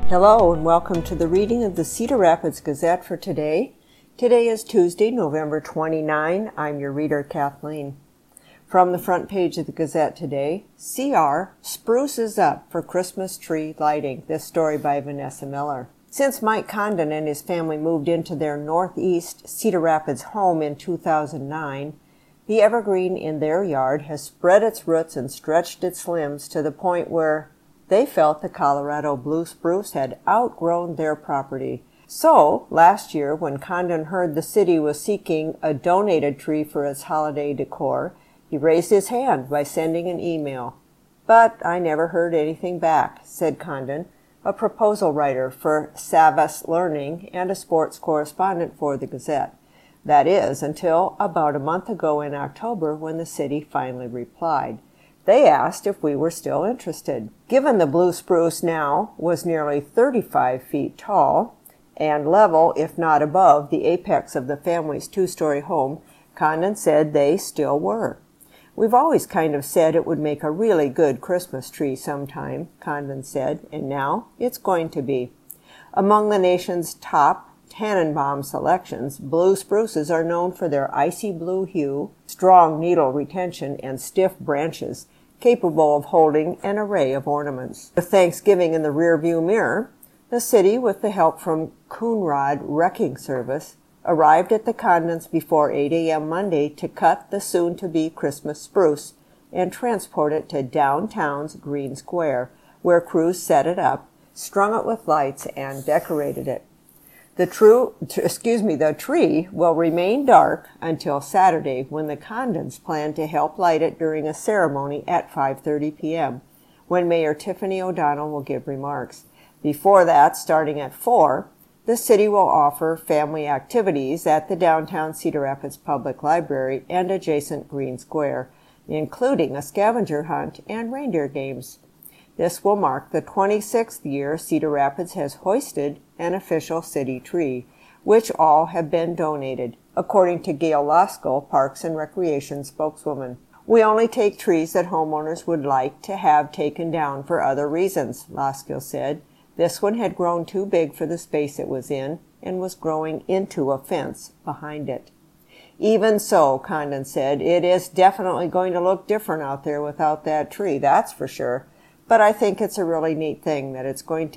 Hello and welcome to the reading of the Cedar Rapids Gazette for today. Today is Tuesday, November 29. I'm your reader, Kathleen. From the front page of the Gazette today, CR spruces up for Christmas tree lighting. This story by Vanessa Miller. Since Mike Condon and his family moved into their northeast Cedar Rapids home in 2009, the evergreen in their yard has spread its roots and stretched its limbs to the point where they felt the Colorado blue spruce had outgrown their property. So, last year, when Condon heard the city was seeking a donated tree for its holiday decor, he raised his hand by sending an email. "But I never heard anything back," said Condon, a proposal writer for Savas Learning and a sports correspondent for the Gazette. That is, until about a month ago in October when the city finally replied. They asked if we were still interested. Given the blue spruce now was nearly 35 feet tall and level, if not above, the apex of the family's two-story home, Condon said they still were. "We've always kind of said it would make a really good Christmas tree sometime," Condon said, "and now it's going to be." Among the nation's top Tannenbaum selections, blue spruces are known for their icy blue hue, strong needle retention, and stiff branches, capable of holding an array of ornaments. With Thanksgiving in the rearview mirror, the city, with the help from Coonrod Wrecking Service, arrived at the Condons before 8 a.m. Monday to cut the soon-to-be Christmas spruce and transport it to downtown's Green Square, where crews set it up, strung it with lights, and decorated it. The tree will remain dark until Saturday, when the Condons plan to help light it during a ceremony at 5:30 p.m., when Mayor Tiffany O'Donnell will give remarks. Before that, starting at 4, the city will offer family activities at the downtown Cedar Rapids Public Library and adjacent Green Square, including a scavenger hunt and reindeer games. This will mark the 26th year Cedar Rapids has hoisted an official city tree, which all have been donated, according to Gail Loskell, Parks and Recreation spokeswoman. "We only take trees that homeowners would like to have taken down for other reasons," Loskell said. This one had grown too big for the space it was in and was growing into a fence behind it. "Even so," Condon said, "it is definitely going to look different out there without that tree, that's for sure. But I think it's a really neat thing that it's going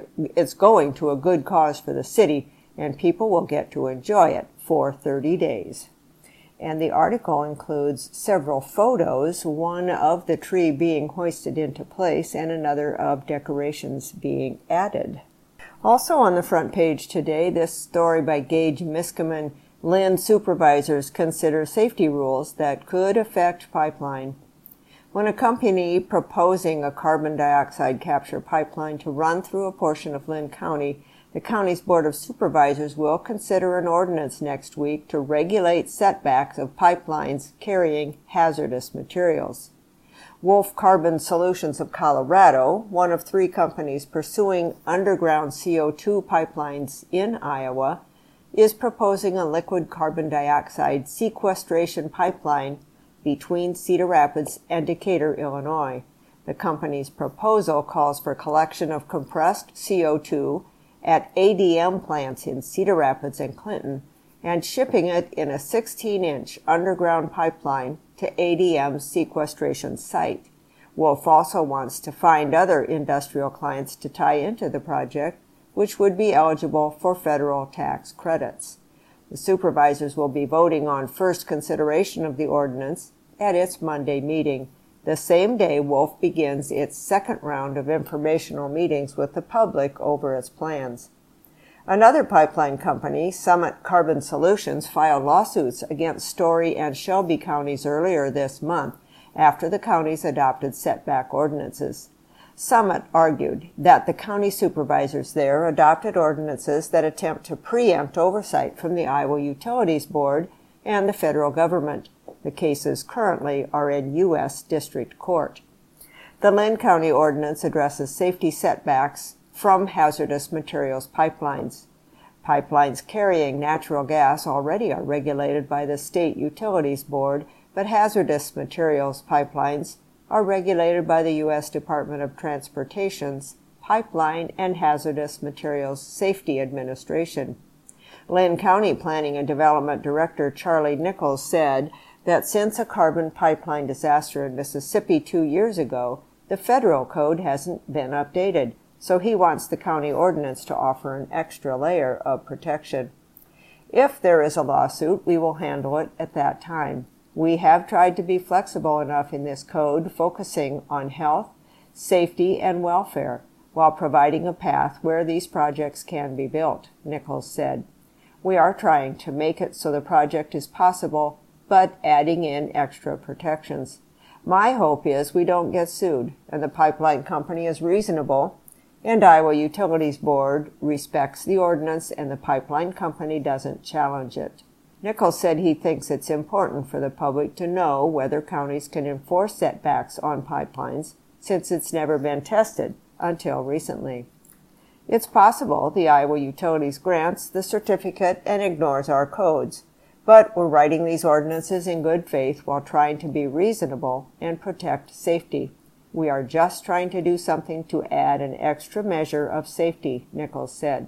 to a good cause for the city, and people will get to enjoy it for 30 days. And the article includes several photos, one of the tree being hoisted into place and another of decorations being added. Also on the front page today, this story by Gage Miskimen. Lynn supervisors consider safety rules that could affect pipeline. When a company proposing a carbon dioxide capture pipeline to run through a portion of Lynn County, the county's Board of Supervisors will consider an ordinance next week to regulate setbacks of pipelines carrying hazardous materials. Wolf Carbon Solutions of Colorado, one of 3 companies pursuing underground CO2 pipelines in Iowa, is proposing a liquid carbon dioxide sequestration pipeline between Cedar Rapids and Decatur, Illinois. The company's proposal calls for collection of compressed CO2 at ADM plants in Cedar Rapids and Clinton and shipping it in a 16-inch underground pipeline to ADM's sequestration site. Wolf also wants to find other industrial clients to tie into the project, which would be eligible for federal tax credits. The supervisors will be voting on first consideration of the ordinance at its Monday meeting. The same day, Wolf begins its second round of informational meetings with the public over its plans. Another pipeline company, Summit Carbon Solutions, filed lawsuits against Story and Shelby counties earlier this month after the counties adopted setback ordinances. Summit argued that the county supervisors there adopted ordinances that attempt to preempt oversight from the Iowa Utilities Board and the federal government. The cases currently are in U.S. District Court. The Lynn County Ordinance addresses safety setbacks from hazardous materials pipelines. Pipelines carrying natural gas already are regulated by the State Utilities Board, but hazardous materials pipelines are regulated by the U.S. Department of Transportation's Pipeline and Hazardous Materials Safety Administration. Lynn County Planning and Development Director Charlie Nichols said that since a carbon pipeline disaster in Mississippi 2 years ago, the federal code hasn't been updated, so he wants the county ordinance to offer an extra layer of protection. If there is a lawsuit, we will handle it at that time. We have tried to be flexible enough in this code, focusing on health, safety, and welfare, while providing a path where these projects can be built, Nichols said. We are trying to make it so the project is possible, but adding in extra protections. My hope is we don't get sued, and the pipeline company is reasonable, and Iowa Utilities Board respects the ordinance and the pipeline company doesn't challenge it. Nichols said he thinks it's important for the public to know whether counties can enforce setbacks on pipelines, since it's never been tested until recently. It's possible the Iowa Utilities grants the certificate and ignores our codes, but we're writing these ordinances in good faith while trying to be reasonable and protect safety. We are just trying to do something to add an extra measure of safety, Nichols said.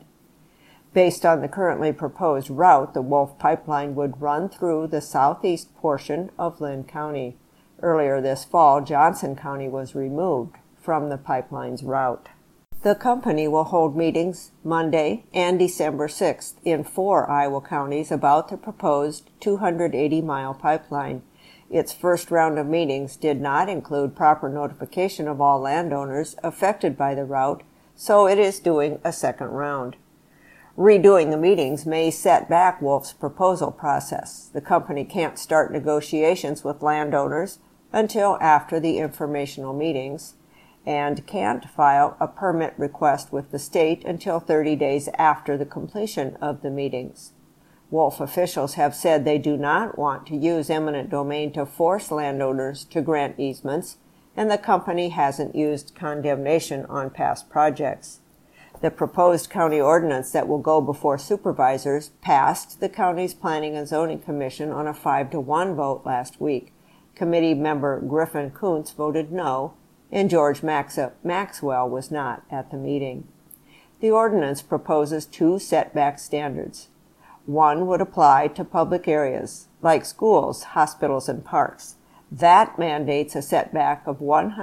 Based on the currently proposed route, the Wolf Pipeline would run through the southeast portion of Lynn County. Earlier this fall, Johnson County was removed from the pipeline's route. The company will hold meetings Monday and December 6th in 4 Iowa counties about the proposed 280-mile pipeline. Its first round of meetings did not include proper notification of all landowners affected by the route, so it is doing a second round. Redoing the meetings may set back Wolf's proposal process. The company can't start negotiations with landowners until after the informational meetings, and can't file a permit request with the state until 30 days after the completion of the meetings. Wolf officials have said they do not want to use eminent domain to force landowners to grant easements, and the company hasn't used condemnation on past projects. The proposed county ordinance that will go before supervisors passed the county's Planning and Zoning Commission on a 5-1 vote last week. Committee member Griffin Kuntz voted no, and George Maxwell was not at the meeting. The ordinance proposes 2 setback standards. One would apply to public areas, like schools, hospitals, and parks. That mandates a setback of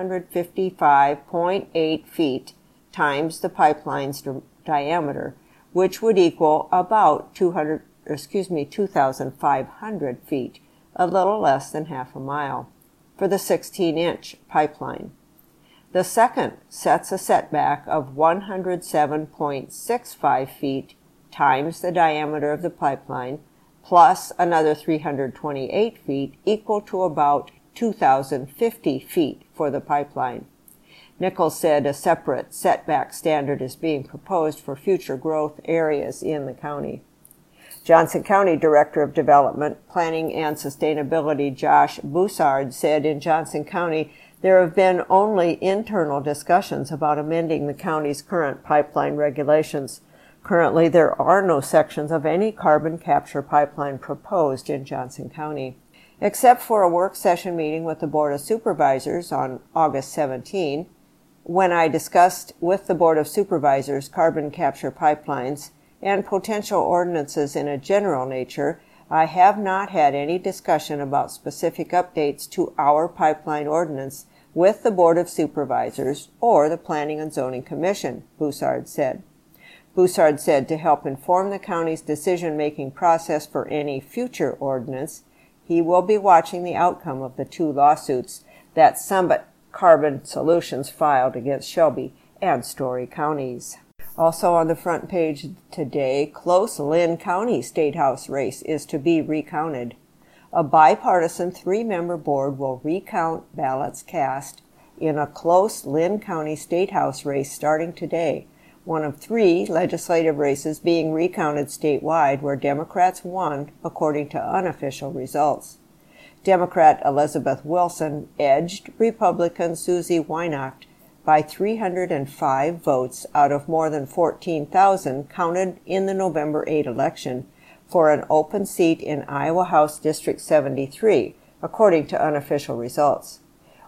155.8 feet times the pipeline's diameter, which would equal about 2,500 feet, a little less than half a mile, for the 16-inch pipeline. The second sets a setback of 107.65 feet times the diameter of the pipeline, plus another 328 feet, equal to about 2,050 feet for the pipeline. Nichols said a separate setback standard is being proposed for future growth areas in the county. Johnson County Director of Development, Planning and Sustainability Josh Boussard said in Johnson County there have been only internal discussions about amending the county's current pipeline regulations. Currently, there are no sections of any carbon capture pipeline proposed in Johnson County. Except for a work session meeting with the Board of Supervisors on August 17, when I discussed with the Board of Supervisors carbon capture pipelines and potential ordinances in a general nature, I have not had any discussion about specific updates to our pipeline ordinance with the Board of Supervisors or the Planning and Zoning Commission, Boussard said. Boussard said to help inform the county's decision-making process for any future ordinance, he will be watching the outcome of the 2 lawsuits that Summit Carbon Solutions filed against Shelby and Story counties. Also on the front page today, close Lynn County State House race is to be recounted. A bipartisan 3-member board will recount ballots cast in a close Lynn County State House race starting today, one of 3 legislative races being recounted statewide where Democrats won according to unofficial results. Democrat Elizabeth Wilson edged Republican Susie Weihnacht by 305 votes out of more than 14,000 counted in the November 8 election for an open seat in Iowa House District 73, according to unofficial results.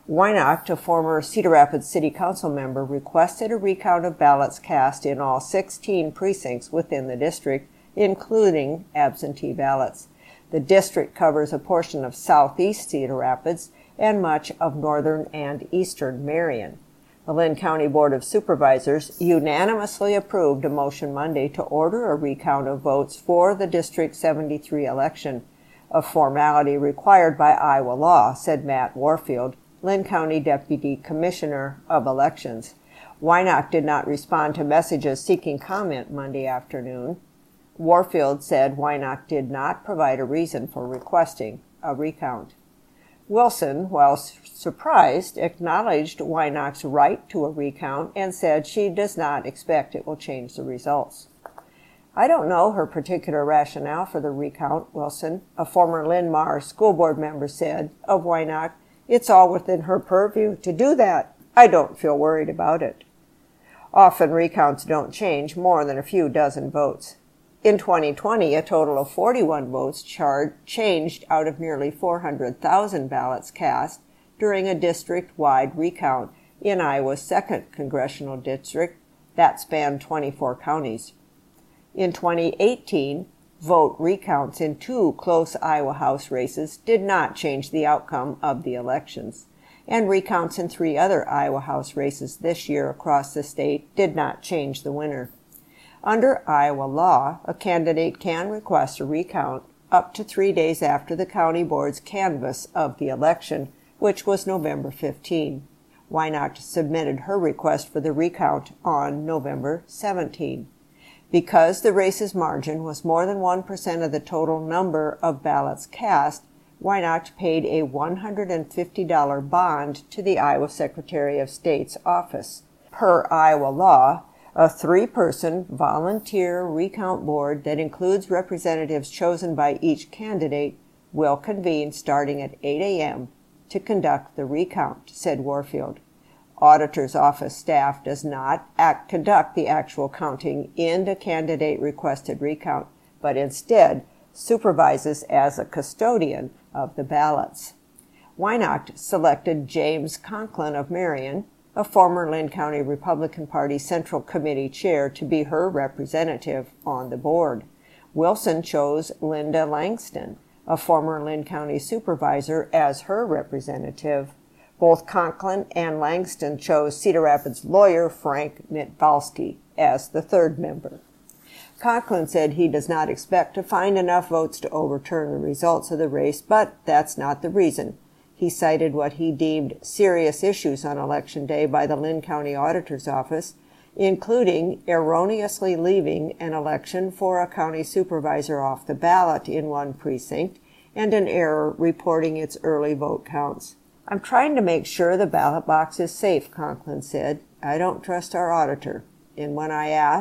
Weinacht, a former Cedar Rapids City Council member, requested a recount of ballots cast in all 16 precincts within the district, including absentee ballots. The district covers a portion of southeast Cedar Rapids and much of northern and eastern Marion. The Linn County Board of Supervisors unanimously approved a motion Monday to order a recount of votes for the District 73 election, a formality required by Iowa law, said Matt Warfield, Linn County Deputy Commissioner of Elections. Weinacht did not respond to messages seeking comment Monday afternoon. Warfield said Weinacht did not provide a reason for requesting a recount. Wilson, while surprised, acknowledged Weinacht's right to a recount and said she does not expect it will change the results. I don't know her particular rationale for the recount, Wilson, a former Linn-Mar school board member, said of Weinacht. It's all within her purview to do that. I don't feel worried about it. Often recounts don't change more than a few dozen votes. In 2020, a total of 41 votes changed out of nearly 400,000 ballots cast during a district-wide recount in Iowa's 2nd congressional district that spanned 24 counties. In 2018, vote recounts in 2 close Iowa House races did not change the outcome of the elections, and recounts in 3 other Iowa House races this year across the state did not change the winner. Under Iowa law, a candidate can request a recount up to 3 days after the county board's canvass of the election, which was November 15. Weinacht submitted her request for the recount on November 17. Because the race's margin was more than 1% of the total number of ballots cast, Weinacht paid a $150 bond to the Iowa Secretary of State's office. Per Iowa law, a 3-person volunteer recount board that includes representatives chosen by each candidate will convene starting at 8 a.m. to conduct the recount, said Warfield. Auditor's office staff does not conduct the actual counting in the candidate-requested recount, but instead supervises as a custodian of the ballots. Weinacht selected James Conklin of Marion, a former Linn County Republican Party Central Committee chair, to be her representative on the board. Wilson chose Linda Langston, a former Linn County supervisor, as her representative. Both Conklin and Langston chose Cedar Rapids lawyer Frank Mitvalski as the 3rd member. Conklin said he does not expect to find enough votes to overturn the results of the race, but that's not the reason. He cited what he deemed serious issues on Election Day by the Linn County Auditor's Office, including erroneously leaving an election for a county supervisor off the ballot in one precinct and an error reporting its early vote counts. I'm trying to make sure the ballot box is safe, Conklin said. I don't trust our auditor. And when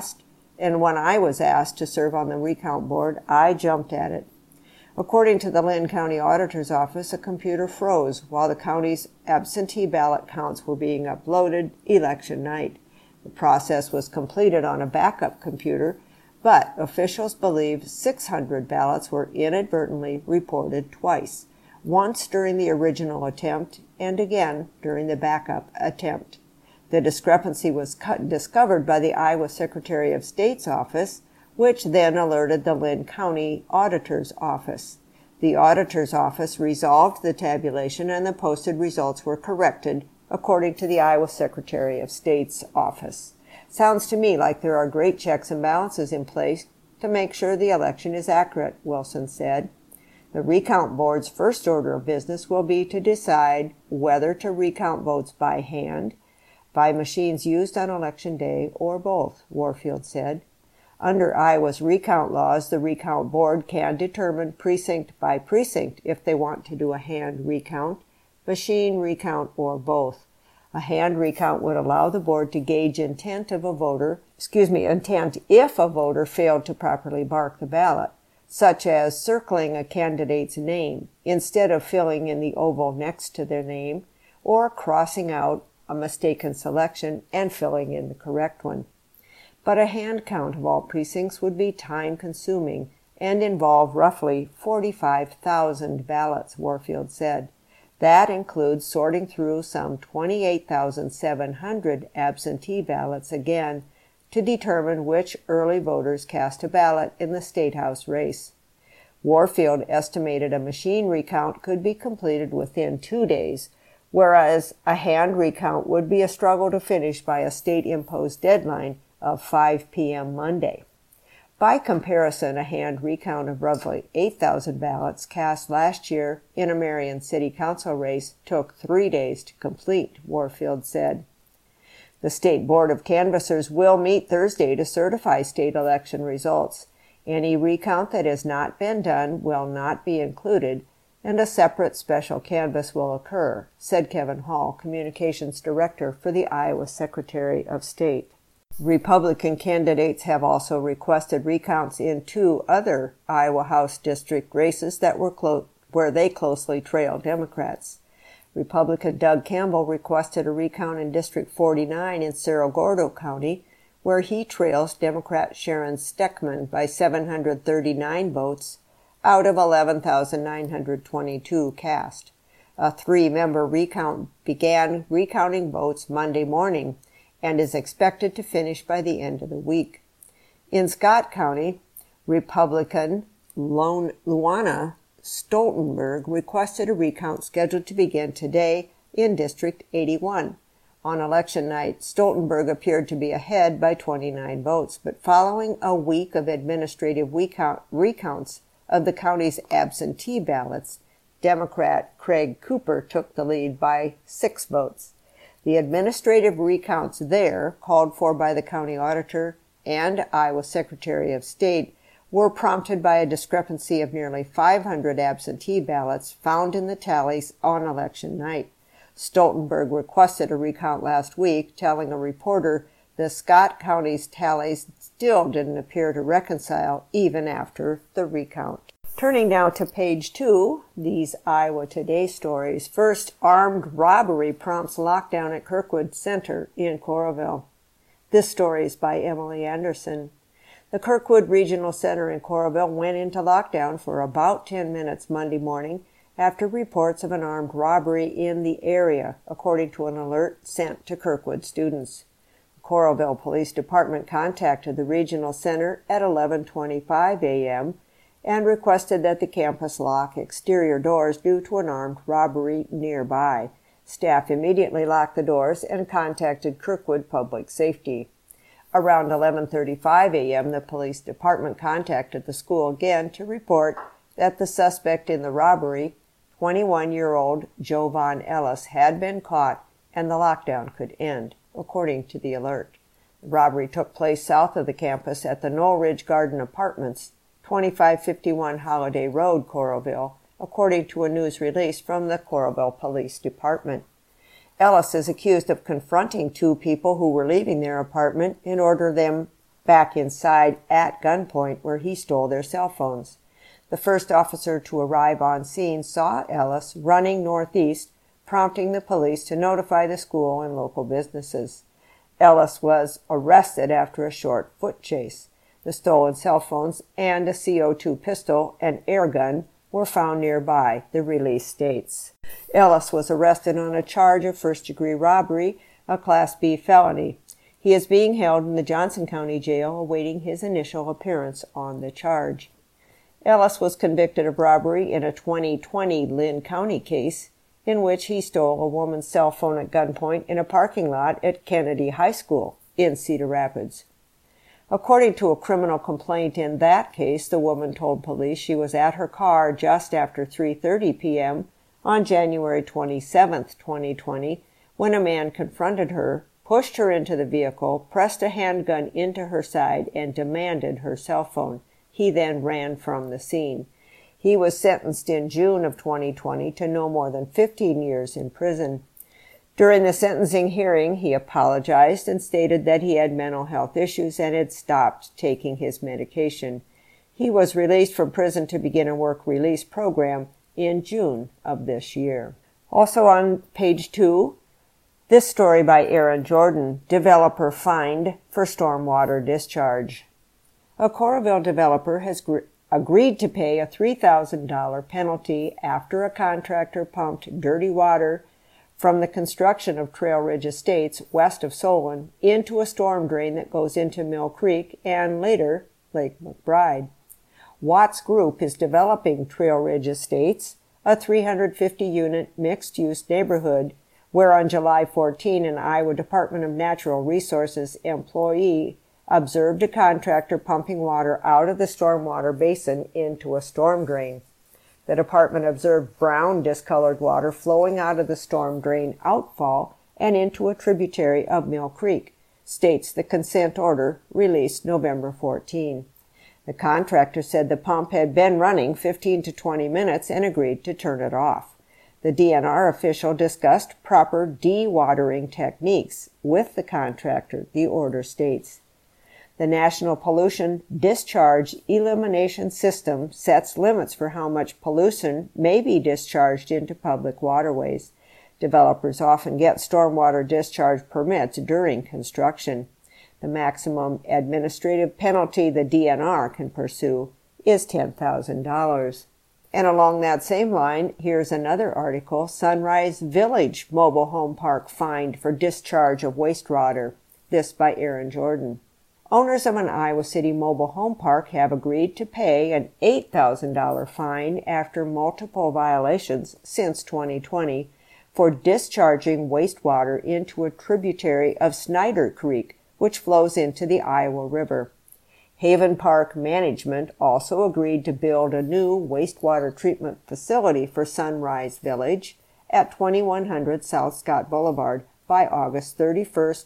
I was asked to serve on the recount board, I jumped at it. According to the Linn County Auditor's Office, a computer froze while the county's absentee ballot counts were being uploaded election night. The process was completed on a backup computer, but officials believe 600 ballots were inadvertently reported twice, once during the original attempt and again during the backup attempt. The discrepancy was discovered by the Iowa Secretary of State's office, which then alerted the Linn County Auditor's Office. The Auditor's Office resolved the tabulation and the posted results were corrected, according to the Iowa Secretary of State's office. Sounds to me like there are great checks and balances in place to make sure the election is accurate, Wilson said. The recount board's first order of business will be to decide whether to recount votes by hand, by machines used on Election Day, or both, Warfield said. Under Iowa's recount laws, the recount board can determine precinct by precinct if they want to do a hand recount, machine recount, or both. A hand recount would allow the board to gauge intent if a voter failed to properly mark the ballot, such as circling a candidate's name instead of filling in the oval next to their name, or crossing out a mistaken selection and filling in the correct one. But a hand count of all precincts would be time-consuming and involve roughly 45,000 ballots, Warfield said. That includes sorting through some 28,700 absentee ballots again to determine which early voters cast a ballot in the State House race. Warfield estimated a machine recount could be completed within 2 days, whereas a hand recount would be a struggle to finish by a state-imposed deadline of 5 p.m. Monday. By comparison, a hand recount of roughly 8,000 ballots cast last year in a Marion City Council race took 3 days to complete, Warfield said. The State Board of Canvassers will meet Thursday to certify state election results. Any recount that has not been done will not be included, and a separate special canvass will occur, said Kevin Hall, Communications Director for the Iowa Secretary of State. Republican candidates have also requested recounts in 2 other Iowa House district races that were where they closely trail Democrats. Republican Doug Campbell requested a recount in District 49 in Cerro Gordo County, where he trails Democrat Sharon Steckman by 739 votes out of 11,922 cast. A 3-member recount began recounting votes Monday morning and is expected to finish by the end of the week. In Scott County, Republican Luana Stoltenberg requested a recount scheduled to begin today in District 81. On election night, Stoltenberg appeared to be ahead by 29 votes, but following a week of administrative recounts of the county's absentee ballots, Democrat Craig Cooper took the lead by 6 votes. The administrative recounts there, called for by the county auditor and Iowa Secretary of State, were prompted by a discrepancy of nearly 500 absentee ballots found in the tallies on election night. Stoltenberg requested a recount last week, telling a reporter the Scott County's tallies still didn't appear to reconcile even after the recount. Turning now to page 2, these Iowa Today stories. First, armed robbery prompts lockdown at Kirkwood Center in Coralville. This story is by Emily Anderson. The Kirkwood Regional Center in Coralville went into lockdown for about 10 minutes Monday morning after reports of an armed robbery in the area, according to an alert sent to Kirkwood students. The Coralville Police Department contacted the Regional Center at 11:25 a.m. and requested that the campus lock exterior doors due to an armed robbery nearby. Staff immediately locked the doors and contacted Kirkwood Public Safety. Around 11:35 a.m., the police department contacted the school again to report that the suspect in the robbery, 21-year-old Jovan Ellis, had been caught and the lockdown could end, according to the alert. The robbery took place south of the campus at the Knoll Ridge Garden Apartments, 2551 Holiday Road, Coralville, according to a news release from the Coralville Police Department. Ellis is accused of confronting 2 people who were leaving their apartment and ordered them back inside at gunpoint, where he stole their cell phones. The first officer to arrive on scene saw Ellis running northeast, prompting the police to notify the school and local businesses. Ellis was arrested after a short foot chase. The stolen cell phones and a CO2 pistol and air gun were found nearby, the release states. Ellis was arrested on a charge of first-degree robbery, a Class B felony. He is being held in the Johnson County Jail awaiting his initial appearance on the charge. Ellis was convicted of robbery in a 2020 Lynn County case in which he stole a woman's cell phone at gunpoint in a parking lot at Kennedy High School in Cedar Rapids. According to a criminal complaint in that case, the woman told police she was at her car just after 3:30 p.m. on January 27, 2020, when a man confronted her, pushed her into the vehicle, pressed a handgun into her side, and demanded her cell phone. He then ran from the scene. He was sentenced in June of 2020 to no more than 15 years in prison. During the sentencing hearing, he apologized and stated that he had mental health issues and had stopped taking his medication. He was released from prison to begin a work release program in June of this year. Also on page 2, this story by Aaron Jordan, developer fined for stormwater discharge. A Coralville developer has agreed to pay a $3,000 penalty after a contractor pumped dirty water from the construction of Trail Ridge Estates west of Solon into a storm drain that goes into Mill Creek and later Lake McBride. Watts Group is developing Trail Ridge Estates, a 350-unit mixed-use neighborhood where on July 14 an Iowa Department of Natural Resources employee observed a contractor pumping water out of the stormwater basin into a storm drain. The department observed brown discolored water flowing out of the storm drain outfall and into a tributary of Mill Creek, states the consent order released November 14. The contractor said the pump had been running 15 to 20 minutes and agreed to turn it off. The DNR official discussed proper dewatering techniques with the contractor, the order states. The National Pollution Discharge Elimination System sets limits for how much pollution may be discharged into public waterways. Developers often get stormwater discharge permits during construction. The maximum administrative penalty the DNR can pursue is $10,000. And along that same line, here's another article, Sunrise Village Mobile Home Park fined for discharge of wastewater. This by Aaron Jordan. Owners of an Iowa City mobile home park have agreed to pay an $8,000 fine after multiple violations since 2020 for discharging wastewater into a tributary of Snyder Creek, which flows into the Iowa River. Haven Park Management also agreed to build a new wastewater treatment facility for Sunrise Village at 2100 South Scott Boulevard by August 31,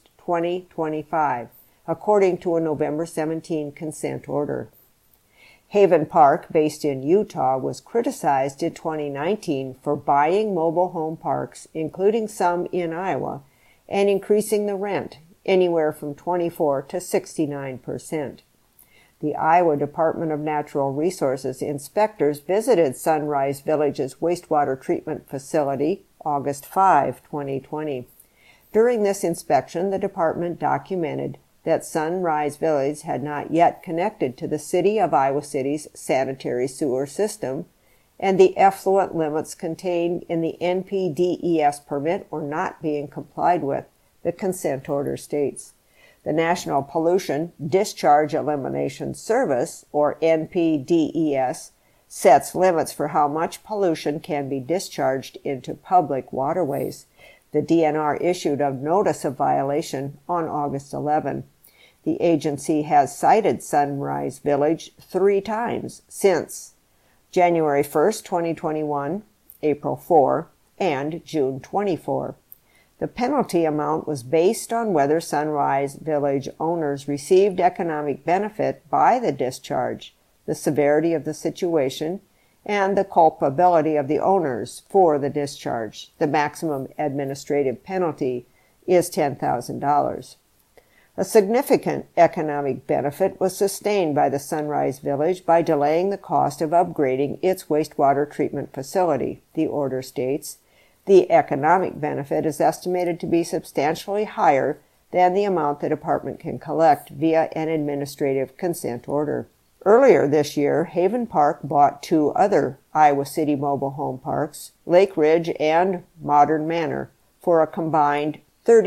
2025. According to a November 17 consent order. Haven Park, based in Utah, was criticized in 2019 for buying mobile home parks, including some in Iowa, and increasing the rent anywhere from 24 to 69%. The Iowa Department of Natural Resources inspectors visited Sunrise Village's wastewater treatment facility August 5, 2020. During this inspection, the department documented that Sunrise Village had not yet connected to the City of Iowa City's sanitary sewer system, and the effluent limits contained in the NPDES permit were not being complied with, the consent order states. The National Pollution Discharge Elimination Service, or NPDES, sets limits for how much pollution can be discharged into public waterways. The DNR issued a notice of violation on August 11. The agency has cited Sunrise Village 3 times since January 1, 2021, April 4, and June 24. The penalty amount was based on whether Sunrise Village owners received economic benefit by the discharge, the severity of the situation, and the culpability of the owners for the discharge. The maximum administrative penalty is $10,000. A significant economic benefit was sustained by the Sunrise Village by delaying the cost of upgrading its wastewater treatment facility, the order states. The economic benefit is estimated to be substantially higher than the amount the department can collect via an administrative consent order. Earlier this year, Haven Park bought 2 other Iowa City mobile home parks, Lake Ridge and Modern Manor, for a combined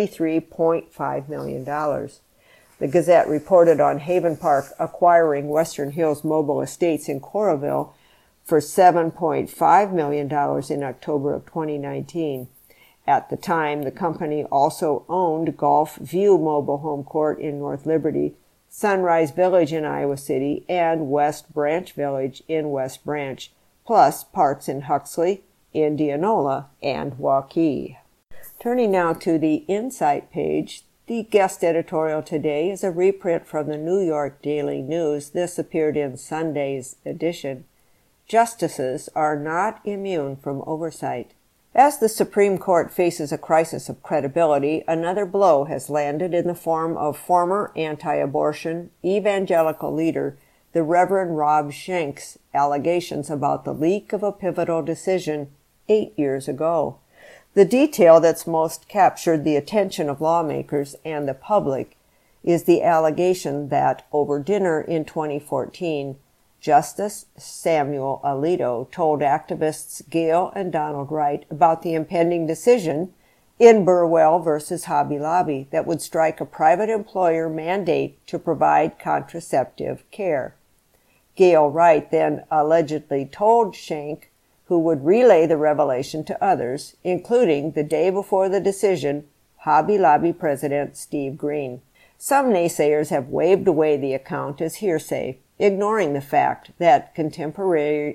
$33.5 million. The Gazette reported on Haven Park acquiring Western Hills Mobile Estates in Coralville for $7.5 million in October of 2019. At the time, the company also owned Gulf View Mobile Home Court in North Liberty, Sunrise Village in Iowa City, and West Branch Village in West Branch, plus parks in Huxley, Indianola, and Waukee. Turning now to the Insight page, the guest editorial today is a reprint from the New York Daily News. This appeared in Sunday's edition. Justices are not immune from oversight. As the Supreme Court faces a crisis of credibility, another blow has landed in the form of former anti-abortion evangelical leader, the Reverend Rob Schenk's allegations about the leak of a pivotal decision 8 years ago. The detail that's most captured the attention of lawmakers and the public is the allegation that over dinner in 2014, Justice Samuel Alito told activists Gail and Donald Wright about the impending decision in Burwell versus Hobby Lobby that would strike a private employer mandate to provide contraceptive care. Gail Wright then allegedly told Schenck, who would relay the revelation to others, including the day before the decision, Hobby Lobby president Steve Green. Some naysayers have waved away the account as hearsay, ignoring the fact that contemporaneous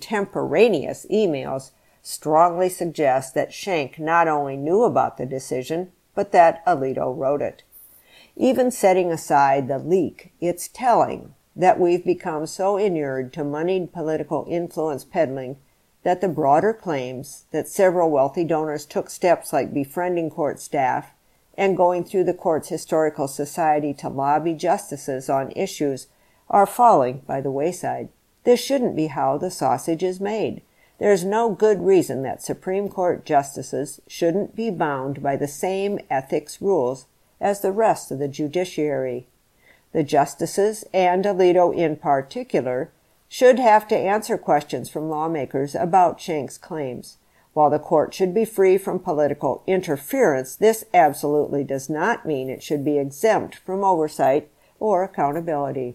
emails strongly suggest that Schenck not only knew about the decision, but that Alito wrote it. Even setting aside the leak, it's telling that we've become so inured to moneyed political influence peddling that the broader claims that several wealthy donors took steps like befriending court staff and going through the court's historical society to lobby justices on issues are falling by the wayside. This shouldn't be how the sausage is made. There's no good reason that Supreme Court justices shouldn't be bound by the same ethics rules as the rest of the judiciary. The justices, and Alito in particular, should have to answer questions from lawmakers about Schenck's claims. While the court should be free from political interference, this absolutely does not mean it should be exempt from oversight or accountability.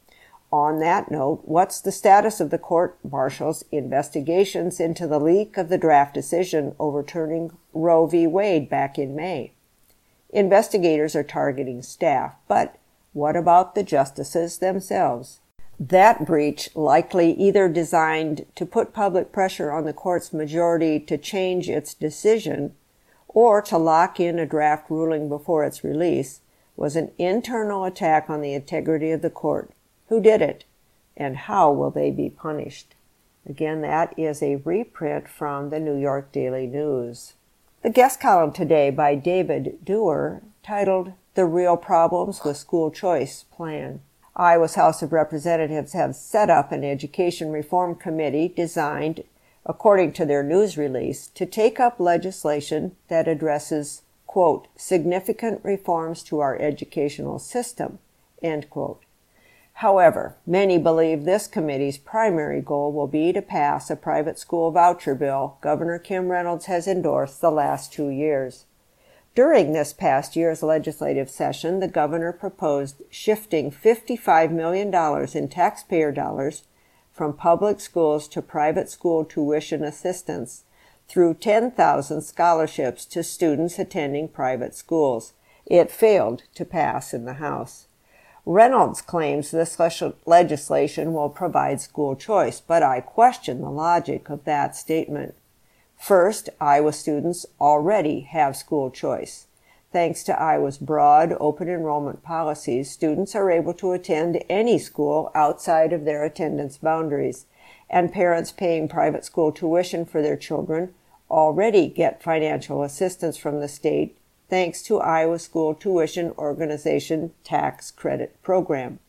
On that note, what's the status of the court-martial's investigations into the leak of the draft decision overturning Roe v. Wade back in May? Investigators are targeting staff, but what about the justices themselves? That breach, likely either designed to put public pressure on the court's majority to change its decision or to lock in a draft ruling before its release, was an internal attack on the integrity of the court. Who did it, and how will they be punished? Again, that is a reprint from the New York Daily News. The guest column today by David Dewar, titled The Real Problems with School Choice Plan. Iowa's House of Representatives have set up an education reform committee designed, according to their news release, to take up legislation that addresses, quote, significant reforms to our educational system, end quote. However, many believe this committee's primary goal will be to pass a private school voucher bill Governor Kim Reynolds has endorsed the last 2 years. During this past year's legislative session, the governor proposed shifting $55 million in taxpayer dollars from public schools to private school tuition assistance through 10,000 scholarships to students attending private schools. It failed to pass in the House. Reynolds claims this legislation will provide school choice, but I question the logic of that statement. First, Iowa students already have school choice. Thanks to Iowa's broad open enrollment policies, students are able to attend any school outside of their attendance boundaries, and parents paying private school tuition for their children already get financial assistance from the state thanks to Iowa School Tuition Organization Tax Credit Program.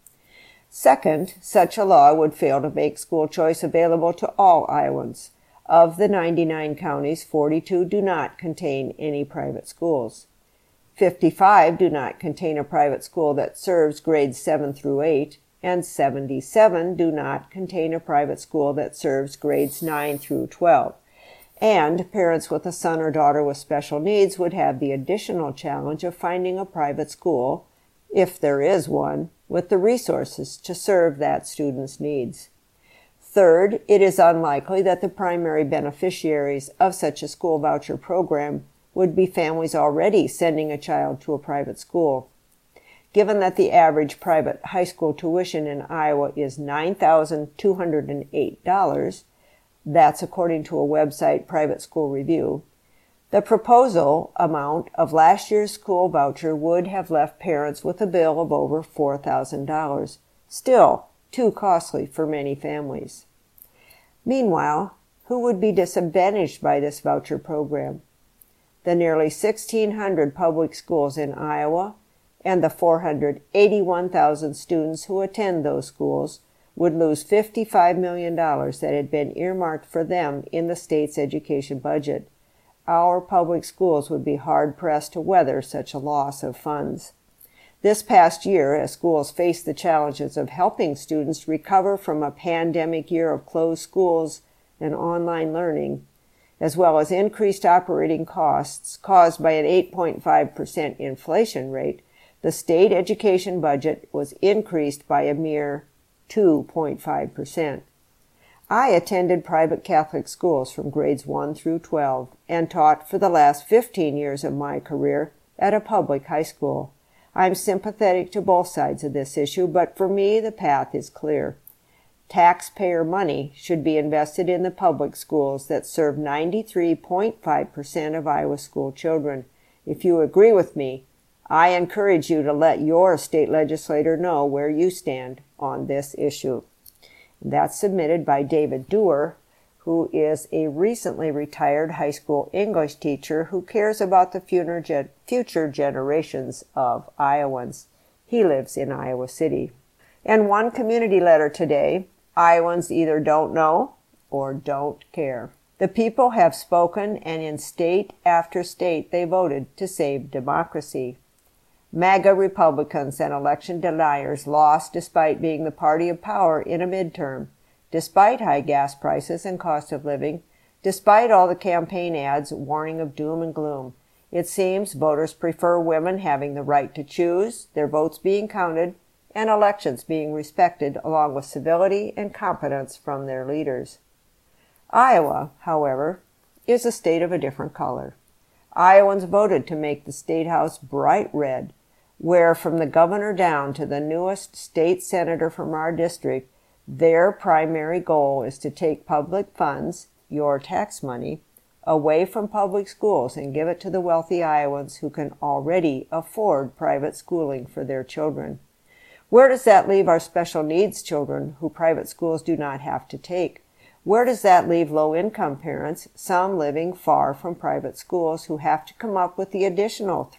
Second, such a law would fail to make school choice available to all Iowans. Of the 99 counties, 42 do not contain any private schools. 55 do not contain a private school that serves grades 7 through 8, and 77 do not contain a private school that serves grades 9 through 12. And parents with a son or daughter with special needs would have the additional challenge of finding a private school, if there is one, with the resources to serve that student's needs. Third, it is unlikely that the primary beneficiaries of such a school voucher program would be families already sending a child to a private school. Given that the average private high school tuition in Iowa is $9,208, that's according to a website, Private School Review, the proposal amount of last year's school voucher would have left parents with a bill of over $4,000, still too costly for many families. Meanwhile, who would be disadvantaged by this voucher program? The nearly 1,600 public schools in Iowa and the 481,000 students who attend those schools would lose $55 million that had been earmarked for them in the state's education budget. Our public schools would be hard-pressed to weather such a loss of funds. This past year, as schools face the challenges of helping students recover from a pandemic year of closed schools and online learning, as well as increased operating costs caused by an 8.5% inflation rate, the state education budget was increased by a mere 2.5%. I attended private Catholic schools from grades 1 through 12 and taught for the last 15 years of my career at a public high school. I'm sympathetic to both sides of this issue, but for me the path is clear. Taxpayer money should be invested in the public schools that serve 93.5% of Iowa school children. If you agree with me, I encourage you to let your state legislator know where you stand on this issue. That's submitted by David Dewar, who is a recently retired high school English teacher who cares about the future generations of Iowans. He lives in Iowa City. And one community letter today, Iowans either don't know or don't care. The people have spoken, and in state after state they voted to save democracy. MAGA Republicans and election deniers lost despite being the party of power in a midterm, despite high gas prices and cost of living, despite all the campaign ads warning of doom and gloom. It seems voters prefer women having the right to choose, their votes being counted, and elections being respected along with civility and competence from their leaders. Iowa, however, is a state of a different color. Iowans voted to make the State House bright red, where from the governor down to the newest state senator from our district, their primary goal is to take public funds, your tax money, away from public schools and give it to the wealthy Iowans who can already afford private schooling for their children. Where does that leave our special needs children who private schools do not have to take? Where does that leave low-income parents, some living far from private schools, who have to come up with the additional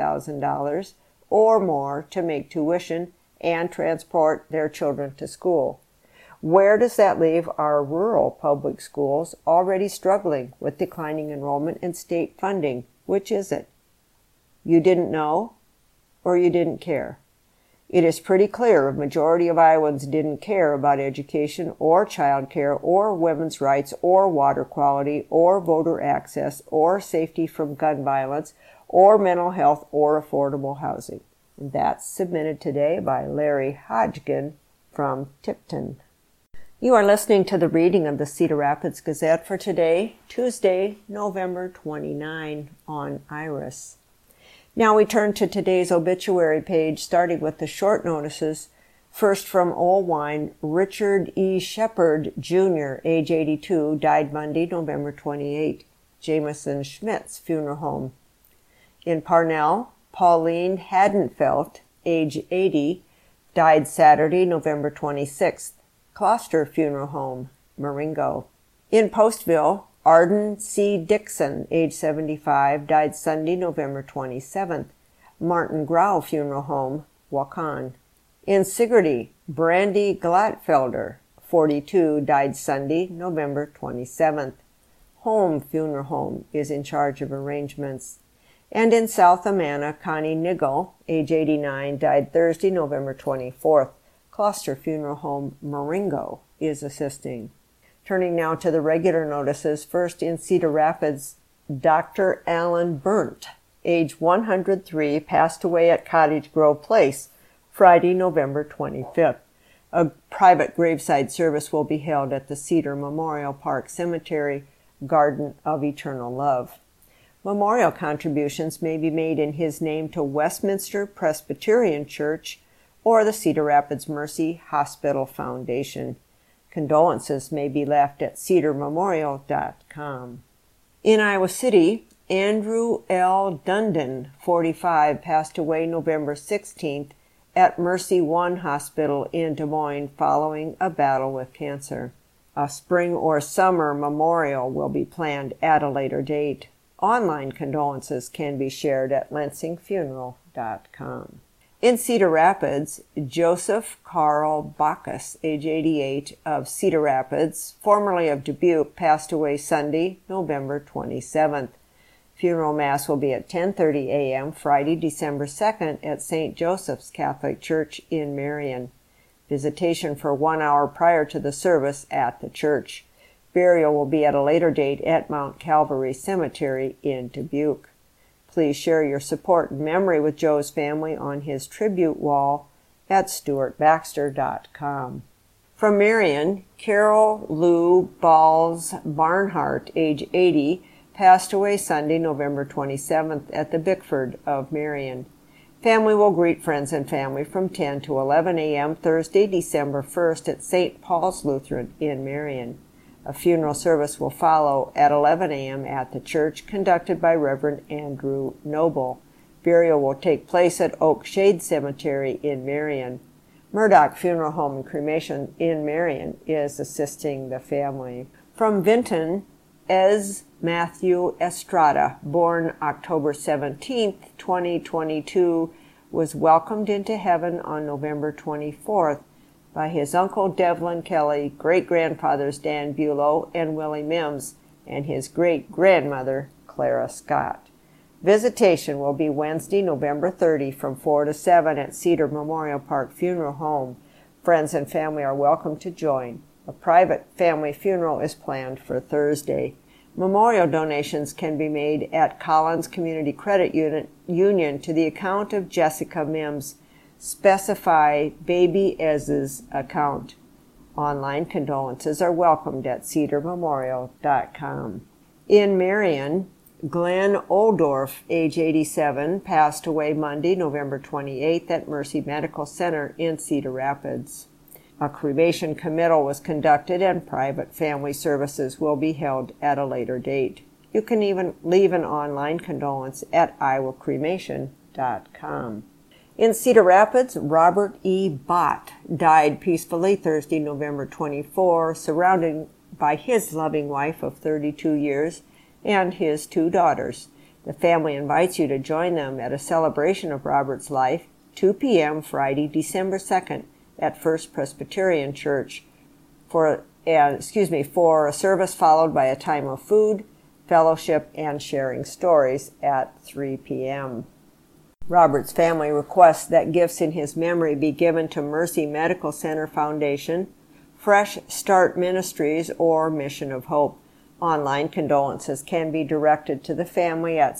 $3,000 or more to make tuition and transport their children to school? Where does that leave our rural public schools already struggling with declining enrollment and state funding? Which is it? You didn't know, or you didn't care? It is pretty clear a majority of Iowans didn't care about education or child care or women's rights or water quality or voter access or safety from gun violence or mental health or affordable housing. And that's submitted today by Larry Hodgkin from Tipton. You are listening to the reading of the Cedar Rapids Gazette for today, Tuesday, November 29, on Iris. Now we turn to today's obituary page, starting with the short notices. First from Old Wine, Richard E. Shepard, Jr., age 82, died Monday, November 28. Jameson Schmidt's funeral home. In Parnell, Pauline Hadenfeld, age 80, died Saturday, November 26th. Closter Funeral Home, Marengo. In Postville, Arden C. Dixon, age 75, died Sunday, November 27th. Martin Grau Funeral Home, Waukon. In Sigerty, Brandy Glatfelder, 42, died Sunday, November 27th. Home Funeral Home is in charge of arrangements. And in South Amana, Connie Niggle, age 89, died Thursday, November 24th. Closter Funeral Home, Marengo, is assisting. Turning now to the regular notices, first in Cedar Rapids, Dr. Alan Burnt, age 103, passed away at Cottage Grove Place, Friday, November 25th. A private graveside service will be held at the Cedar Memorial Park Cemetery, Garden of Eternal Love. Memorial contributions may be made in his name to Westminster Presbyterian Church or the Cedar Rapids Mercy Hospital Foundation. Condolences may be left at cedarmemorial.com. In Iowa City, Andrew L. Dundon, 45, passed away November 16th at Mercy One Hospital in Des Moines following a battle with cancer. A spring or summer memorial will be planned at a later date. Online condolences can be shared at lansingfuneral.com. In Cedar Rapids, Joseph Carl Bacchus, age 88, of Cedar Rapids, formerly of Dubuque, passed away Sunday, November 27th. Funeral Mass will be at 10:30 a.m. Friday, December 2nd at St. Joseph's Catholic Church in Marion. Visitation for 1 hour prior to the service at the church. Burial will be at a later date at Mount Calvary Cemetery in Dubuque. Please share your support and memory with Joe's family on his tribute wall at stuartbaxter.com. From Marion, Carol Lou Balls Barnhart, age 80, passed away Sunday, November 27th at the Bickford of Marion. Family will greet friends and family from 10 to 11 a.m. Thursday, December 1st at St. Paul's Lutheran in Marion. A funeral service will follow at 11 a.m. at the church, conducted by Reverend Andrew Noble. Burial will take place at Oak Shade Cemetery in Marion. Murdoch Funeral Home and Cremation in Marion is assisting the family. From Vinton, Ez Matthew Estrada, born October 17, 2022, was welcomed into heaven on November 24th by his uncle Devlin Kelly, great-grandfathers Dan Bulow and Willie Mims, and his great-grandmother Clara Scott. Visitation will be Wednesday, November 30 from 4 to 7 at Cedar Memorial Park Funeral Home. Friends and family are welcome to join. A private family funeral is planned for Thursday. Memorial donations can be made at Collins Community Credit Union to the account of Jessica Mims. Specify Baby Ez's account. Online condolences are welcomed at cedarmemorial.com. In Marion, Glenn Oldorf, age 87, passed away Monday, November 28th at Mercy Medical Center in Cedar Rapids. A cremation committal was conducted and private family services will be held at a later date. You can even leave an online condolence at iowacremation.com. In Cedar Rapids, Robert E. Bott died peacefully Thursday, November 24, surrounded by his loving wife of 32 years and his 2 daughters. The family invites you to join them at a celebration of Robert's life, 2 p.m. Friday, December 2nd at First Presbyterian Church for a service followed by a time of food, fellowship, and sharing stories at 3 p.m. Robert's family requests that gifts in his memory be given to Mercy Medical Center Foundation, Fresh Start Ministries, or Mission of Hope. Online condolences can be directed to the family at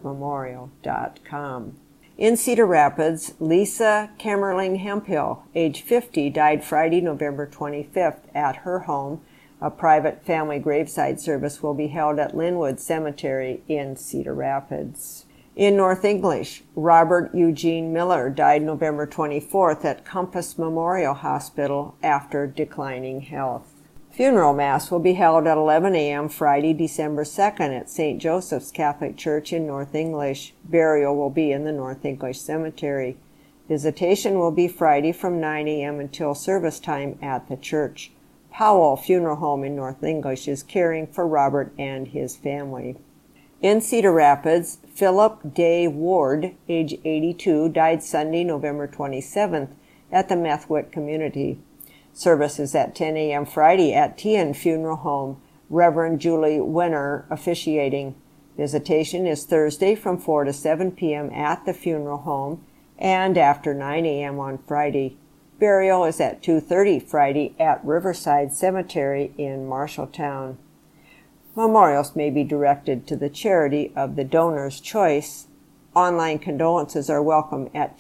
cedarmemorial.com. In Cedar Rapids, Lisa Kammerling Hemphill, age 50, died Friday, November 25th at her home. A private family graveside service will be held at Linwood Cemetery in Cedar Rapids. In North English, Robert Eugene Miller died November 24th at Compass Memorial Hospital after declining health. Funeral Mass will be held at 11 a.m. Friday, December 2nd at St. Joseph's Catholic Church in North English. Burial will be in the North English Cemetery. Visitation will be Friday from 9 a.m. until service time at the church. Powell Funeral Home in North English is caring for Robert and his family. In Cedar Rapids, Philip Day Ward, age 82, died Sunday, November 27th at the Methwick Community. Service is at 10 a.m. Friday at Tian Funeral Home. Reverend Julie Winner officiating. Visitation is Thursday from 4 to 7 p.m. at the funeral home and after 9 a.m. on Friday. Burial is at 2:30 Friday at Riverside Cemetery in Marshalltown. Memorials may be directed to the charity of the donor's choice. Online condolences are welcome at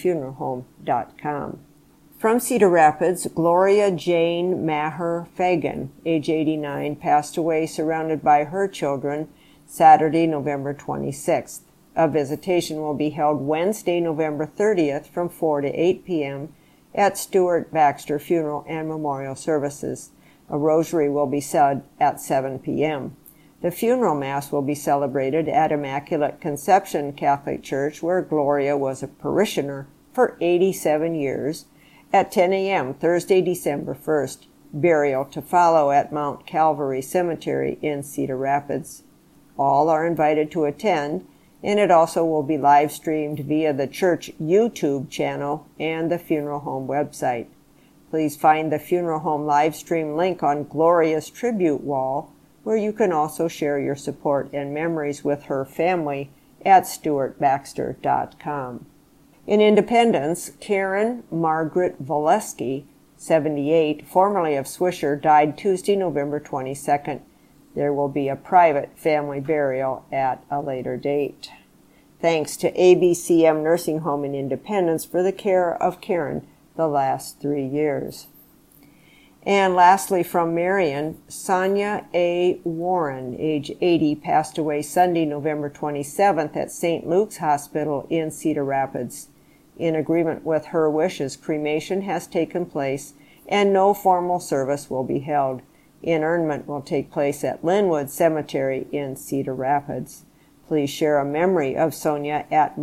tnfuneralhome.com. From Cedar Rapids, Gloria Jane Maher Fagan, age 89, passed away surrounded by her children Saturday, November 26th. A visitation will be held Wednesday, November 30th from 4 to 8 p.m. at Stuart Baxter Funeral and Memorial Services. A rosary will be said at 7 p.m. The funeral mass will be celebrated at Immaculate Conception Catholic Church, where Gloria was a parishioner for 87 years, at 10 a.m. Thursday, December 1st. Burial to follow at Mount Calvary Cemetery in Cedar Rapids. All are invited to attend, and it also will be live streamed via the church YouTube channel and the funeral home website. Please find the funeral home live stream link on Gloria's tribute wall where you can also share your support and memories with her family at stuartbaxter.com. In Independence, Karen Margaret Valesky, 78, formerly of Swisher, died Tuesday, November 22nd. There will be a private family burial at a later date. Thanks to ABCM Nursing Home in Independence for the care of Karen the last 3 years. And lastly, from Marion, Sonia A. Warren, age 80, passed away Sunday, November 27th at St. Luke's Hospital in Cedar Rapids. In agreement with her wishes, cremation has taken place and no formal service will be held. Interment will take place at Linwood Cemetery in Cedar Rapids. Please share a memory of Sonia at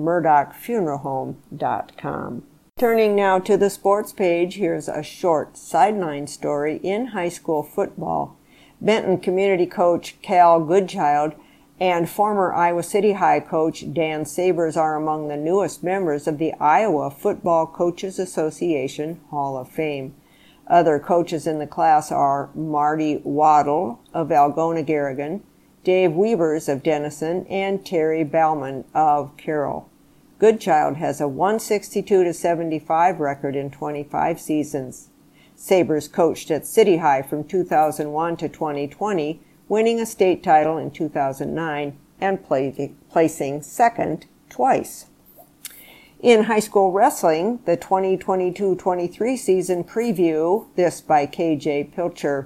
murdochfuneralhome.com. Turning now to the sports page, here's a short sideline story in high school football. Benton community coach Cal Goodchild and former Iowa City High coach Dan Sabers are among the newest members of the Iowa Football Coaches Association Hall of Fame. Other coaches in the class are Marty Waddle of Algona Garrigan, Dave Weavers of Denison, and Terry Bauman of Carroll. Goodchild has a 162-75 record in 25 seasons. Sabers coached at City High from 2001 to 2020, winning a state title in 2009 and placing second twice. In high school wrestling, the 2022-23 season preview, this by KJ Pilcher.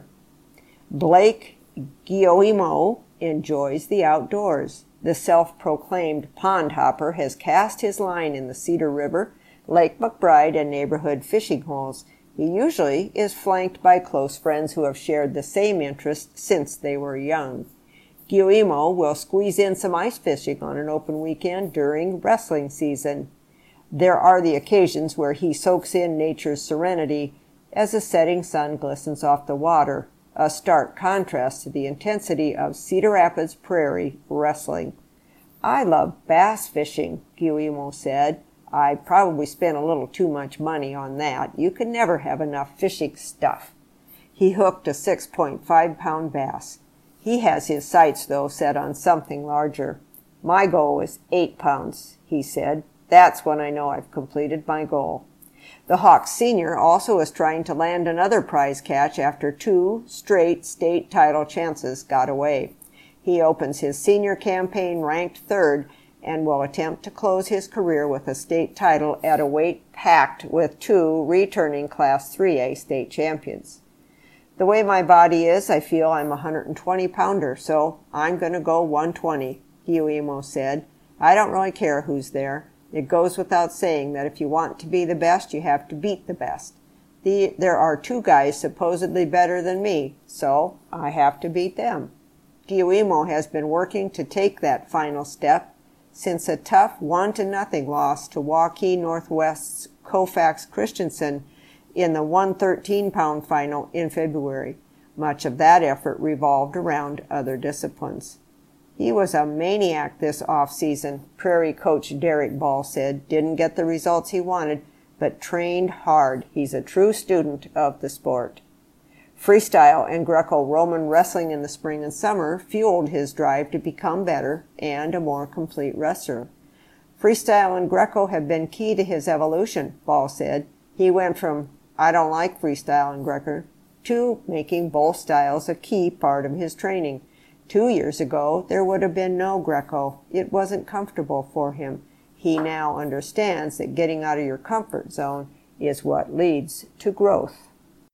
Blake Guillemot enjoys the outdoors. The self-proclaimed pond hopper has cast his line in the Cedar River, Lake McBride, and neighborhood fishing holes. He usually is flanked by close friends who have shared the same interests since they were young. Guillemot will squeeze in some ice fishing on an open weekend during wrestling season. There are the occasions where he soaks in nature's serenity as the setting sun glistens off the water, a stark contrast to the intensity of Cedar Rapids Prairie wrestling. "I love bass fishing," Guillemot said. "I probably spent a little too much money on that. You can never have enough fishing stuff." He hooked a 6.5-pound bass. He has his sights, though, set on something larger. "My goal is 8 pounds, he said. "That's when I know I've completed my goal." The Hawks senior also is trying to land another prize catch after 2 straight state title chances got away. He opens his senior campaign ranked 3rd and will attempt to close his career with a state title at a weight packed with 2 returning Class 3A state champions. "The way my body is, I feel I'm a 120-pounder, so I'm going to go 120, Guillemot said. "I don't really care who's there. It goes without saying that if you want to be the best, you have to beat the best. There are 2 guys supposedly better than me, so I have to beat them." Guillemot has been working to take that final step since a tough 1-0 loss to Waukee Northwest's Koufax Christensen in the 113-pound final in February. Much of that effort revolved around other disciplines. "He was a maniac this off-season," Prairie coach Derek Ball said. "Didn't get the results he wanted, but trained hard. He's a true student of the sport." Freestyle and Greco-Roman wrestling in the spring and summer fueled his drive to become better and a more complete wrestler. "Freestyle and Greco have been key to his evolution," Ball said. He went from, "I don't like freestyle and Greco," to making both styles a key part of his training. 2 years ago, there would have been no Greco. It wasn't comfortable for him. He now understands that getting out of your comfort zone is what leads to growth.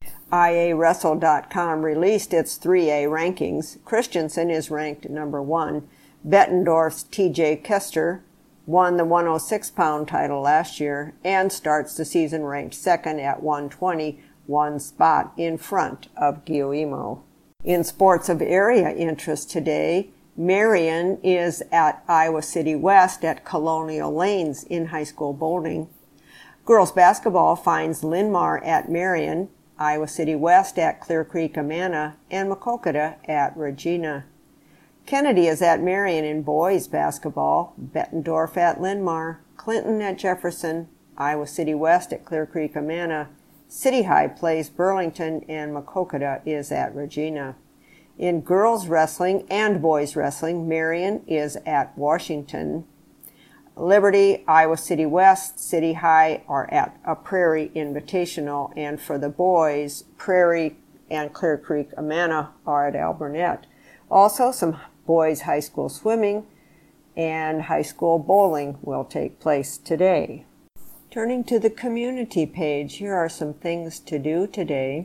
IAWrestle.com released its 3A rankings. Christensen is ranked number 1. Bettendorf's TJ Kester won the 106-pound title last year and starts the season ranked 2nd at 120, 1 spot in front of Guillemot. In sports of area interest today, Marion is at Iowa City West at Colonial Lanes in high school bowling. Girls basketball finds Linn-Mar at Marion, Iowa City West at Clear Creek Amana, and Maquoketa at Regina. Kennedy is at Marion in boys basketball, Bettendorf at Linn-Mar, Clinton at Jefferson, Iowa City West at Clear Creek Amana, City High plays Burlington, and Maquoketa is at Regina. In girls wrestling and boys wrestling, Marion is at Washington. Liberty, Iowa City West, City High are at a Prairie Invitational, and for the boys, Prairie and Clear Creek Amana are at Alburnett. Also, some boys high school swimming and high school bowling will take place today. Turning to the community page, here are some things to do today.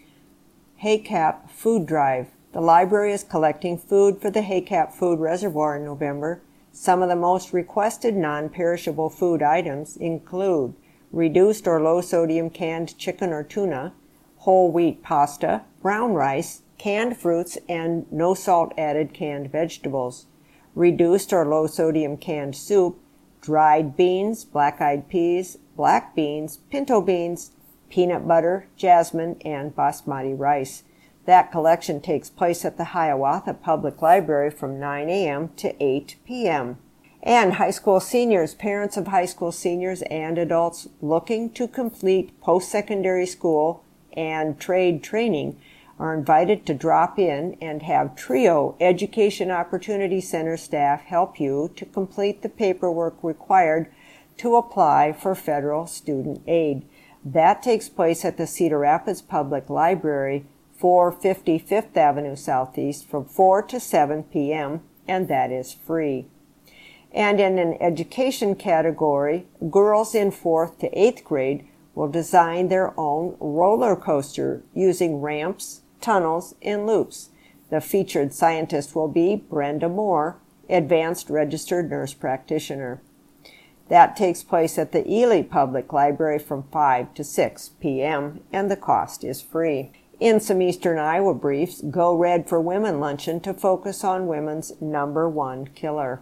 HACAP Food Drive. The library is collecting food for the HACAP Food Reservoir in November. Some of the most requested non-perishable food items include reduced or low-sodium canned chicken or tuna, whole wheat pasta, brown rice, canned fruits, and no salt added canned vegetables, reduced or low-sodium canned soup, dried beans, black-eyed peas, black beans, pinto beans, peanut butter, jasmine, and basmati rice. That collection takes place at the Hiawatha Public Library from 9 a.m. to 8 p.m. And high school seniors, parents of high school seniors and adults looking to complete post-secondary school and trade training are invited to drop in and have TRIO Education Opportunity Center staff help you to complete the paperwork required to apply for federal student aid. That takes place at the Cedar Rapids Public Library, 450 Fifth Avenue Southeast from 4 to 7 p.m., and that is free. And in an education category, girls in 4th to 8th grade will design their own roller coaster using ramps, tunnels, and loops. The featured scientist will be Brenda Moore, Advanced Registered Nurse Practitioner. That takes place at the Ely Public Library from 5 to 6 p.m., and the cost is free. In some Eastern Iowa briefs, Go Red for Women luncheon to focus on women's #1 killer.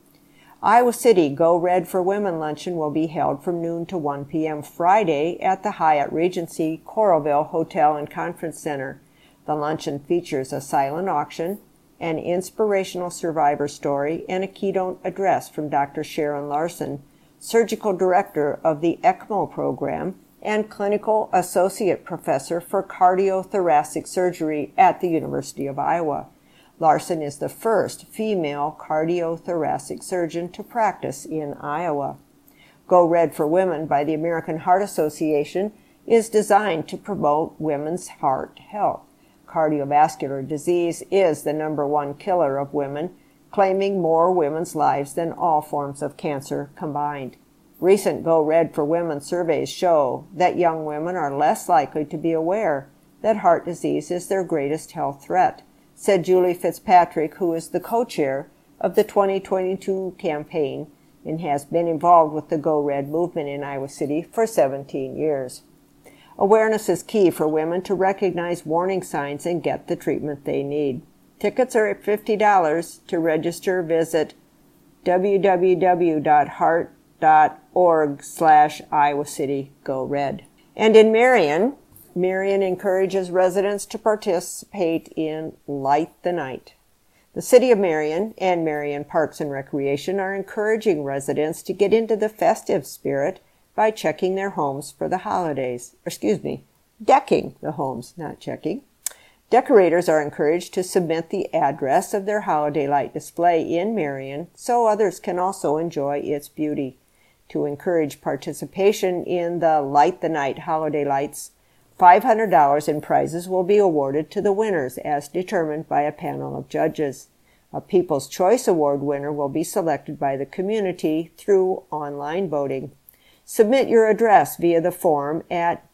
Iowa City Go Red for Women luncheon will be held from noon to 1 p.m. Friday at the Hyatt Regency Coralville Hotel and Conference Center. The luncheon features a silent auction, an inspirational survivor story, and a keynote address from Dr. Sharon Larson, Surgical Director of the ECMO program and Clinical Associate Professor for Cardiothoracic Surgery at the University of Iowa. Larson is the first female cardiothoracic surgeon to practice in Iowa. Go Red for Women by the American Heart Association is designed to promote women's heart health. Cardiovascular disease is the #1 killer of women, claiming more women's lives than all forms of cancer combined. Recent Go Red for Women surveys show that young women are less likely to be aware that heart disease is their greatest health threat, said Julie Fitzpatrick, who is the co-chair of the 2022 campaign and has been involved with the Go Red movement in Iowa City for 17 years. Awareness is key for women to recognize warning signs and get the treatment they need. Tickets are at $50. To register, visit www.heart.org/Iowa City Go Red. And in Marion encourages residents to participate in Light the Night. The City of Marion and Marion Parks and Recreation are encouraging residents to get into the festive spirit by checking their homes for the holidays. Decking the homes, not checking. Decorators are encouraged to submit the address of their holiday light display in Marion so others can also enjoy its beauty. To encourage participation in the Light the Night holiday lights, $500 in prizes will be awarded to the winners as determined by a panel of judges. A People's Choice Award winner will be selected by the community through online voting. Submit your address via the form at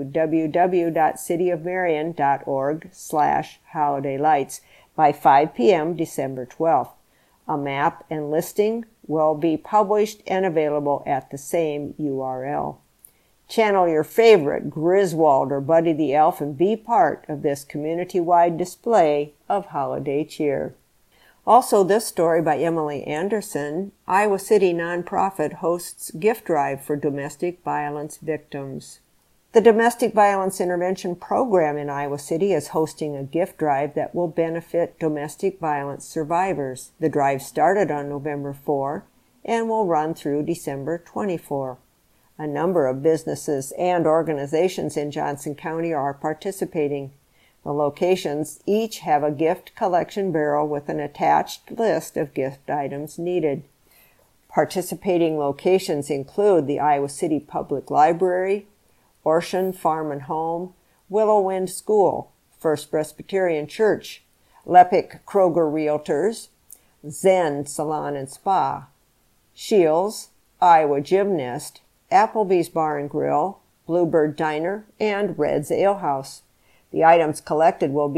www.cityofmarion.org/holidaylights by 5 p.m. December 12th. A map and listing will be published and available at the same URL. Channel your favorite Griswold or Buddy the Elf and be part of this community-wide display of holiday cheer. Also, this story by Emily Anderson, Iowa City nonprofit hosts gift drive for domestic violence victims. The Domestic Violence Intervention Program in Iowa City is hosting a gift drive that will benefit domestic violence survivors. The drive started on November 4 and will run through December 24. A number of businesses and organizations in Johnson County are participating. The locations each have a gift collection barrel with an attached list of gift items needed. Participating locations include the Iowa City Public Library, Orshan Farm and Home, Willow Wind School, First Presbyterian Church, Lepic Kroger Realtors, Zen Salon and Spa, Shields, Iowa Gymnast, Applebee's Bar and Grill, Bluebird Diner, and Red's Ale House. The items collected will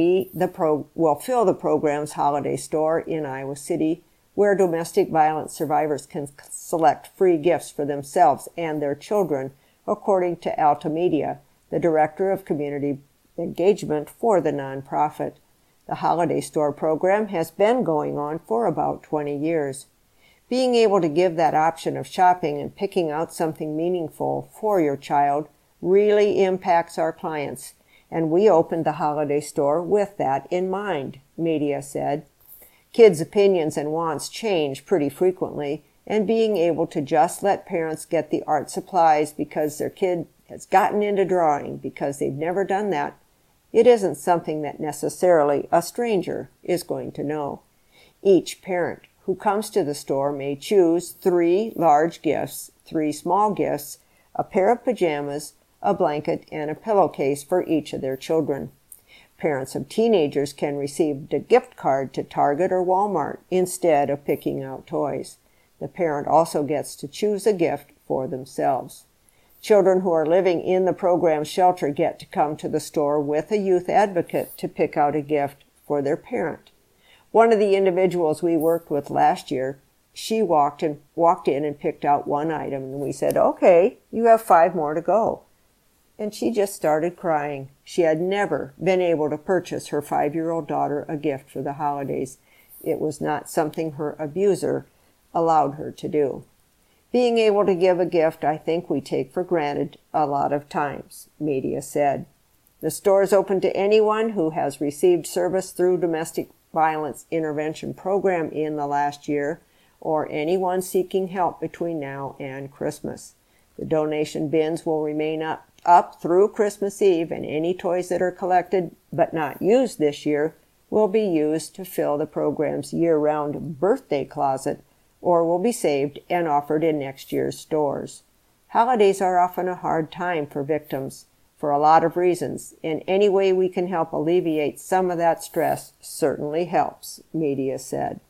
fill the program's holiday store in Iowa City, where domestic violence survivors can select free gifts for themselves and their children, according to Alta Media, the Director of Community Engagement for the nonprofit. The holiday store program has been going on for about 20 years. Being able to give that option of shopping and picking out something meaningful for your child really impacts our clients, and we opened the holiday store with that in mind, Media said. Kids' opinions and wants change pretty frequently, and being able to just let parents get the art supplies because their kid has gotten into drawing because they've never done that, it isn't something that necessarily a stranger is going to know. Each parent who comes to the store may choose 3 large gifts, 3 small gifts, a pair of pajamas, a blanket, and a pillowcase for each of their children. Parents of teenagers can receive a gift card to Target or Walmart instead of picking out toys. The parent also gets to choose a gift for themselves. Children who are living in the program's shelter get to come to the store with a youth advocate to pick out a gift for their parent. One of the individuals we worked with last year, she walked in and picked out one item, and we said, "Okay, you have 5 more to go." And she just started crying. She had never been able to purchase her 5-year-old daughter a gift for the holidays. It was not something her abuser allowed her to do. Being able to give a gift, I think we take for granted a lot of times, Media said. The store is open to anyone who has received service through Domestic Violence Intervention Program in the last year, or anyone seeking help between now and Christmas. The donation bins will remain up through Christmas Eve, and any toys that are collected but not used this year will be used to fill the program's year-round birthday closet, or will be saved and offered in next year's stores. Holidays are often a hard time for victims for a lot of reasons, and any way we can help alleviate some of that stress certainly helps, Media said.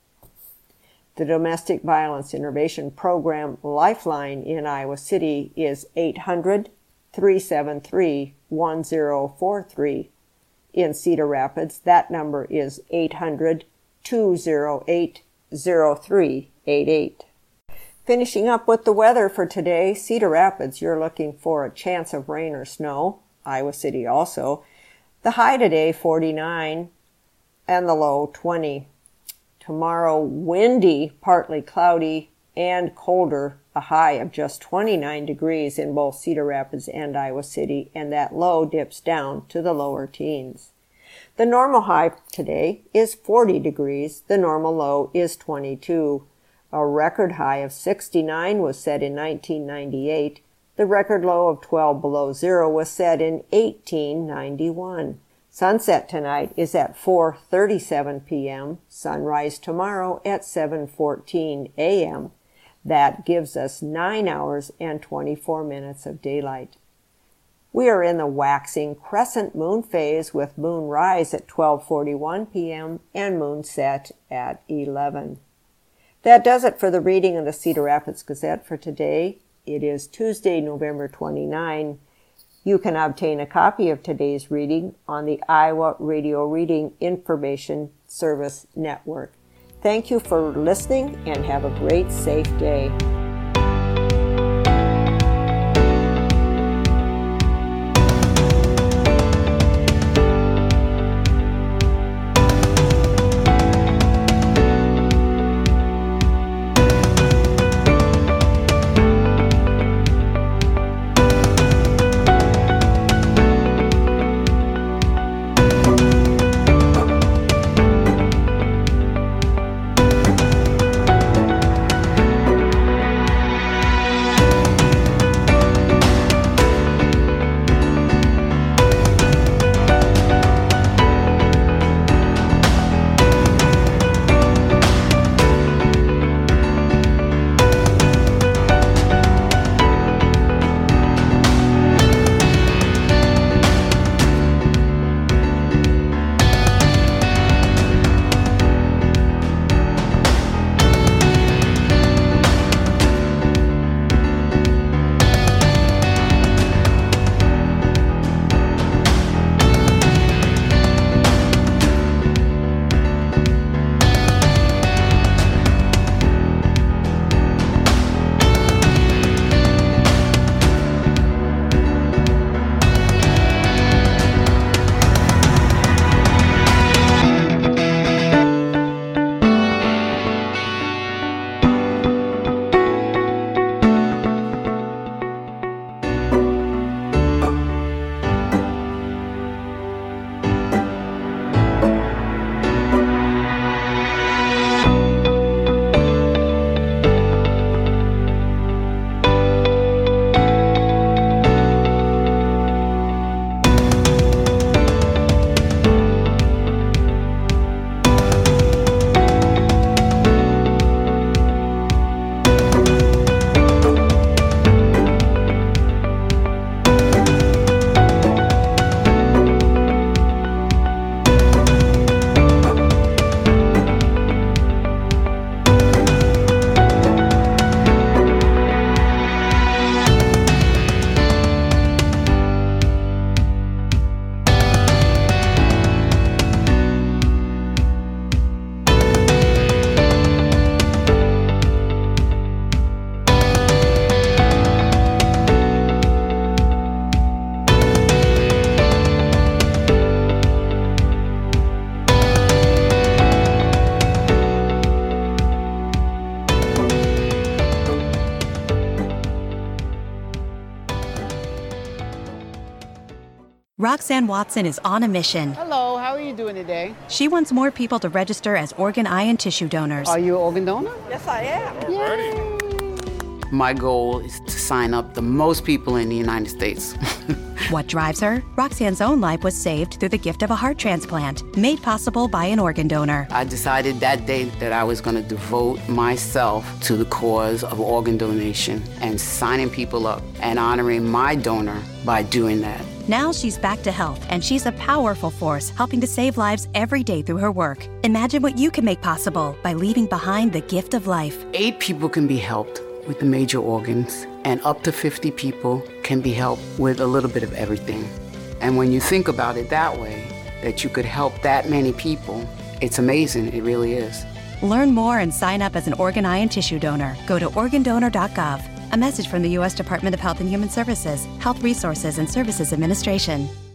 The Domestic Violence Intervention Program Lifeline in Iowa City is 800-373-1043. In Cedar Rapids, that number is 800-208-0388. Finishing up with the weather for today, Cedar Rapids, you're looking for a chance of rain or snow. Iowa City also. The high today, 49, and the low, 20. Tomorrow, windy, partly cloudy, and colder, a high of just 29 degrees in both Cedar Rapids and Iowa City, and that low dips down to the lower teens. The normal high today is 40 degrees. The normal low is 22. A record high of 69 was set in 1998. The record low of 12 below zero was set in 1891. Sunset tonight is at 4:37 p.m., sunrise tomorrow at 7:14 a.m. That gives us 9 hours and 24 minutes of daylight. We are in the waxing crescent moon phase with moon rise at 12:41 p.m. and moon set at 11. That does it for the reading of the Cedar Rapids Gazette for today. It is Tuesday, November 29. You can obtain a copy of today's reading on the Iowa Radio Reading Information Service Network. Thank you for listening and have a great, safe day. Roxanne Watson is on a mission. Hello, how are you doing today? She wants more people to register as organ, eye, and tissue donors. Are you an organ donor? Yes, I am. Yay. My goal is to sign up the most people in the United States. What drives her? Roxanne's own life was saved through the gift of a heart transplant, made possible by an organ donor. I decided that day that I was going to devote myself to the cause of organ donation and signing people up and honoring my donor by doing that. Now she's back to health, and she's a powerful force helping to save lives every day through her work. Imagine what you can make possible by leaving behind the gift of life. 8 people can be helped with the major organs, and up to 50 people can be helped with a little bit of everything. And when you think about it that way, that you could help that many people, it's amazing. It really is. Learn more and sign up as an organ, eye, and tissue donor. Go to organdonor.gov. A message from the U.S. Department of Health and Human Services, Health Resources and Services Administration.